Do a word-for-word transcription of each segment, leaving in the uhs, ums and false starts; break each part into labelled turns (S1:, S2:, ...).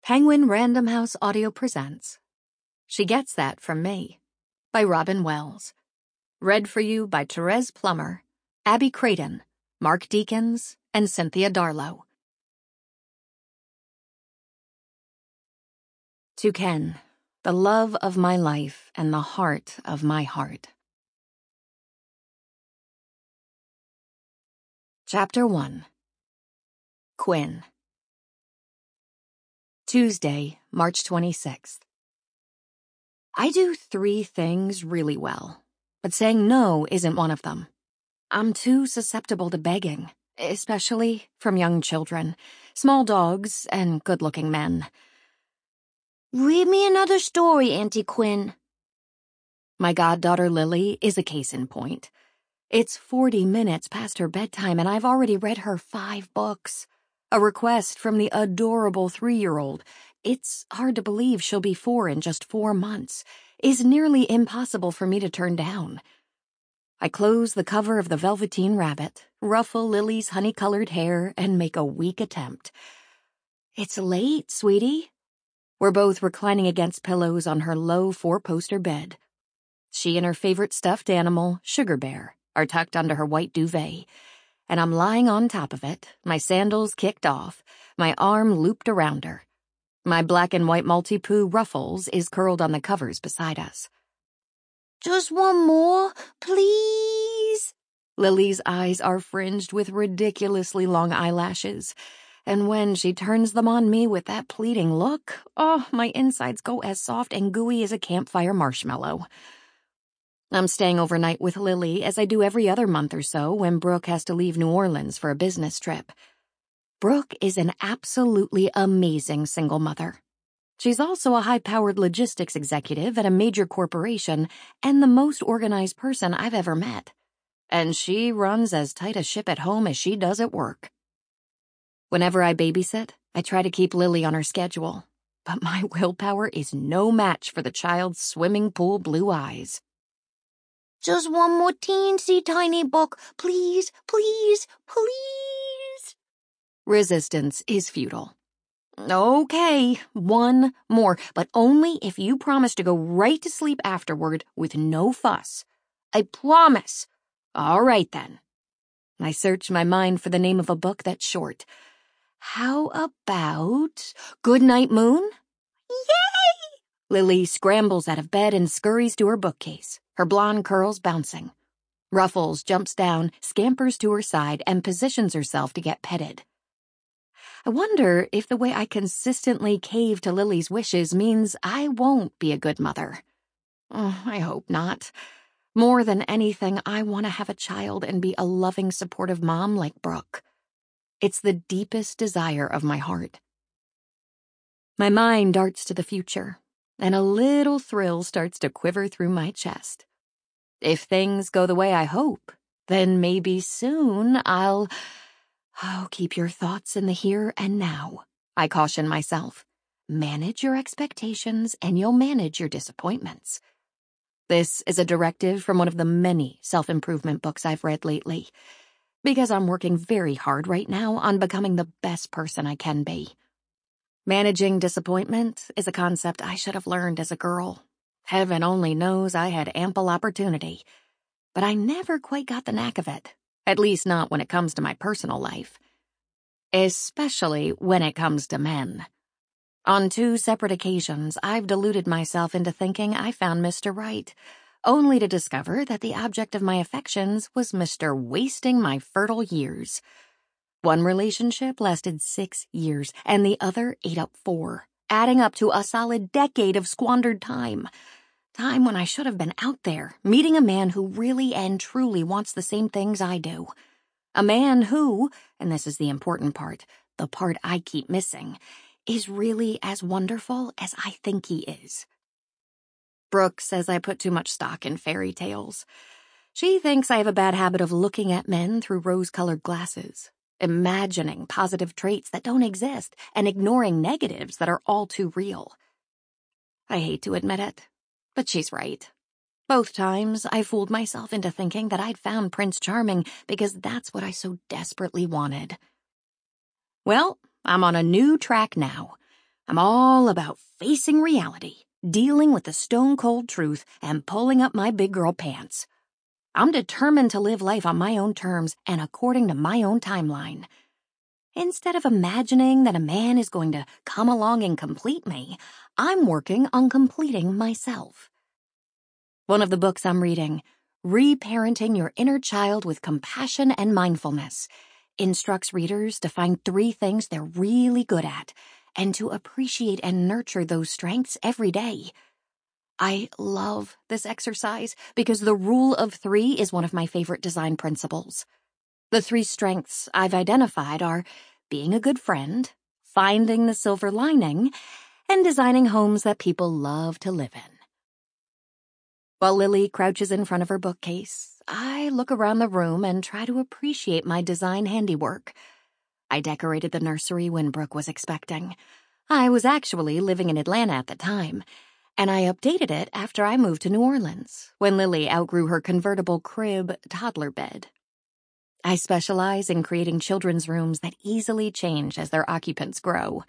S1: Penguin Random House Audio presents She Gets That From Me by Robin Wells. Read for you by Therese Plummer, Abby Creighton, Mark Deakins, and Cynthia Darlow. To Ken, the love of my life and the heart of my heart. Chapter one. Quinn. Tuesday, March twenty-sixth. I do three things really well, but saying no isn't one of them. I'm too susceptible to begging, especially from young children, small dogs, and good-looking men.
S2: Read me another story, Auntie Quinn.
S1: My goddaughter Lily is a case in point. It's forty minutes past her bedtime, and I've already read her five books. A request from the adorable three-year-old. It's hard to believe she'll be four in just four months. Is nearly impossible for me to turn down. I close the cover of the Velveteen Rabbit, ruffle Lily's honey-colored hair, and make a weak attempt. It's late, sweetie. We're both reclining against pillows on her low four-poster bed. She and her favorite stuffed animal, Sugar Bear, are tucked under her white duvet, and I'm lying on top of it, my sandals kicked off, my arm looped around her. My black and white Maltipoo Ruffles is curled on the covers beside us.
S2: Just one more, please.
S1: Lily's eyes are fringed with ridiculously long eyelashes, and when she turns them on me with that pleading look, oh, my insides go as soft and gooey as a campfire marshmallow. I'm staying overnight with Lily as I do every other month or so when Brooke has to leave New Orleans for a business trip. Brooke is an absolutely amazing single mother. She's also a high-powered logistics executive at a major corporation and the most organized person I've ever met. And she runs as tight a ship at home as she does at work. Whenever I babysit, I try to keep Lily on her schedule, but my willpower is no match for the child's swimming pool blue eyes.
S2: Just one more teensy tiny book, please, please, please.
S1: Resistance is futile. Okay, one more, but only if you promise to go right to sleep afterward with no fuss. I promise. All right, then. I search my mind for the name of a book that's short. How about Goodnight Moon?
S2: Yay!
S1: Lily scrambles out of bed and scurries to her bookcase, her blonde curls bouncing. Ruffles jumps down, scampers to her side, and positions herself to get petted. I wonder if the way I consistently cave to Lily's wishes means I won't be a good mother. Oh, I hope not. More than anything, I want to have a child and be a loving, supportive mom like Brooke. It's the deepest desire of my heart. My mind darts to the future, and a little thrill starts to quiver through my chest. If things go the way I hope, then maybe soon I'll... Oh, keep your thoughts in the here and now, I caution myself. Manage your expectations and you'll manage your disappointments. This is a directive from one of the many self-improvement books I've read lately, because I'm working very hard right now on becoming the best person I can be. Managing disappointment is a concept I should have learned as a girl. Heaven only knows I had ample opportunity, but I never quite got the knack of it. At least not when it comes to my personal life. Especially when it comes to men. On two separate occasions, I've deluded myself into thinking I found Mister Right, only to discover that the object of my affections was Mister Wasting my fertile years. One relationship lasted six years, and the other ate up four, adding up to a solid decade of squandered time. Time when I should have been out there, meeting a man who really and truly wants the same things I do. A man who, and this is the important part, the part I keep missing, is really as wonderful as I think he is. Brooke says I put too much stock in fairy tales. She thinks I have a bad habit of looking at men through rose-colored glasses, imagining positive traits that don't exist, and ignoring negatives that are all too real. I hate to admit it. But she's right. Both times, I fooled myself into thinking that I'd found Prince Charming because that's what I so desperately wanted. Well, I'm on a new track now. I'm all about facing reality, dealing with the stone-cold truth, and pulling up my big girl pants. I'm determined to live life on my own terms and according to my own timeline. Instead of imagining that a man is going to come along and complete me, I'm working on completing myself. One of the books I'm reading, Reparenting Your Inner Child with Compassion and Mindfulness, instructs readers to find three things they're really good at and to appreciate and nurture those strengths every day. I love this exercise because the rule of three is one of my favorite design principles. The three strengths I've identified are being a good friend, finding the silver lining, and designing homes that people love to live in. While Lily crouches in front of her bookcase, I look around the room and try to appreciate my design handiwork. I decorated the nursery when Brooke was expecting. I was actually living in Atlanta at the time, and I updated it after I moved to New Orleans, when Lily outgrew her convertible crib toddler bed. I specialize in creating children's rooms that easily change as their occupants grow.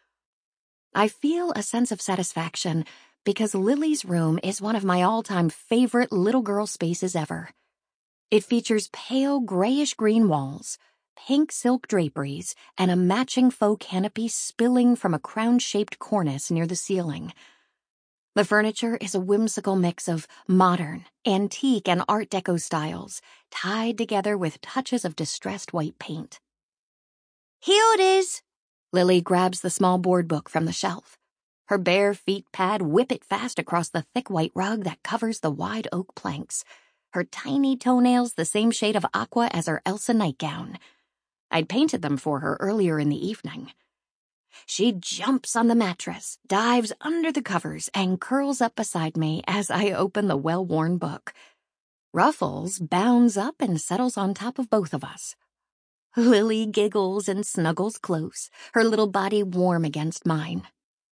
S1: I feel a sense of satisfaction because Lily's room is one of my all-time favorite little girl spaces ever. It features pale grayish-green walls, pink silk draperies, and a matching faux canopy spilling from a crown-shaped cornice near the ceiling. The furniture is a whimsical mix of modern, antique, and Art Deco styles, tied together with touches of distressed white paint.
S2: Here it is.
S1: Lily grabs the small board book from the shelf. Her bare feet pad whip it fast across the thick white rug that covers the wide oak planks, her tiny toenails the same shade of aqua as her Elsa nightgown. I'd painted them for her earlier in the evening. She jumps on the mattress, dives under the covers, and curls up beside me as I open the well-worn book. Ruffles bounds up and settles on top of both of us. Lily giggles and snuggles close, her little body warm against mine.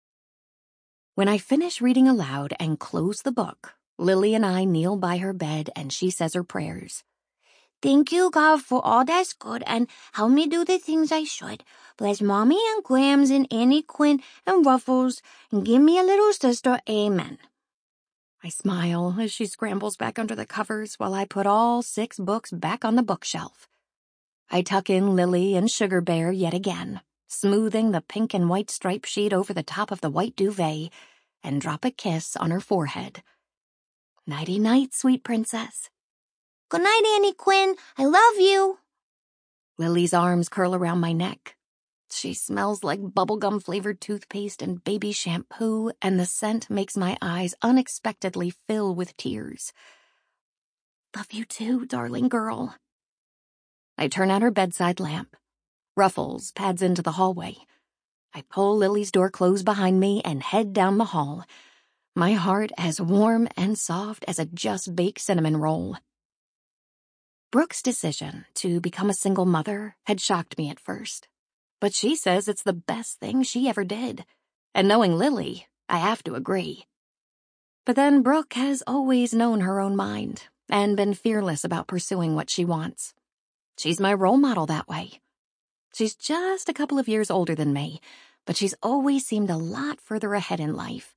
S1: When I finish reading aloud and close the book, Lily and I kneel by her bed and she says her prayers.
S2: Thank you, God, for all that's good, and help me do the things I should. Bless Mommy and Grams and Annie Quinn and Ruffles, and give me a little sister. Amen.
S1: I smile as she scrambles back under the covers while I put all six books back on the bookshelf. I tuck in Lily and Sugar Bear yet again, smoothing the pink and white stripe sheet over the top of the white duvet, and drop a kiss on her forehead. Nighty-night, sweet princess.
S2: Good night, Annie Quinn. I love you.
S1: Lily's arms curl around my neck. She smells like bubblegum-flavored toothpaste and baby shampoo, and the scent makes my eyes unexpectedly fill with tears. Love you too, darling girl. I turn out her bedside lamp. Ruffles pads into the hallway. I pull Lily's door closed behind me and head down the hall, my heart as warm and soft as a just-baked cinnamon roll. Brooke's decision to become a single mother had shocked me at first, but she says it's the best thing she ever did, and knowing Lily, I have to agree. But then Brooke has always known her own mind and been fearless about pursuing what she wants. She's my role model that way. She's just a couple of years older than me, but she's always seemed a lot further ahead in life.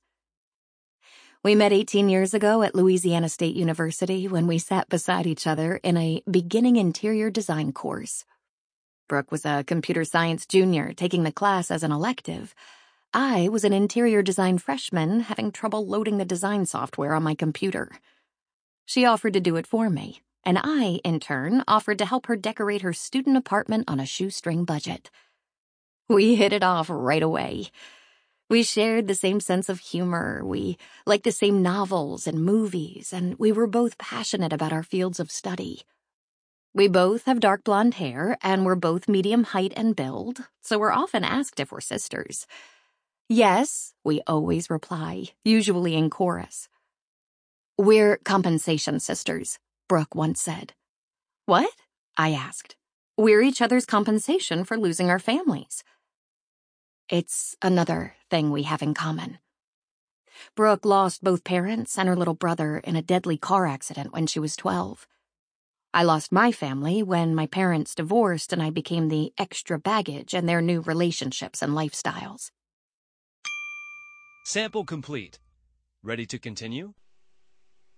S1: We met eighteen years ago at Louisiana State University when we sat beside each other in a beginning interior design course. Brooke was a computer science junior taking the class as an elective. I was an interior design freshman having trouble loading the design software on my computer. She offered to do it for me, and I, in turn, offered to help her decorate her student apartment on a shoestring budget. We hit it off right away. We shared the same sense of humor, we liked the same novels and movies, and we were both passionate about our fields of study. We both have dark blonde hair, and we're both medium height and build, so we're often asked if we're sisters. Yes, we always reply, usually in chorus. We're compensation sisters, Brooke once said. What? I asked. We're each other's compensation for losing our families. It's another thing we have in common. Brooke lost both parents and her little brother in a deadly car accident when she was twelve. I lost my family when my parents divorced and I became the extra baggage in their new relationships and lifestyles.
S3: Sample complete. Ready to continue?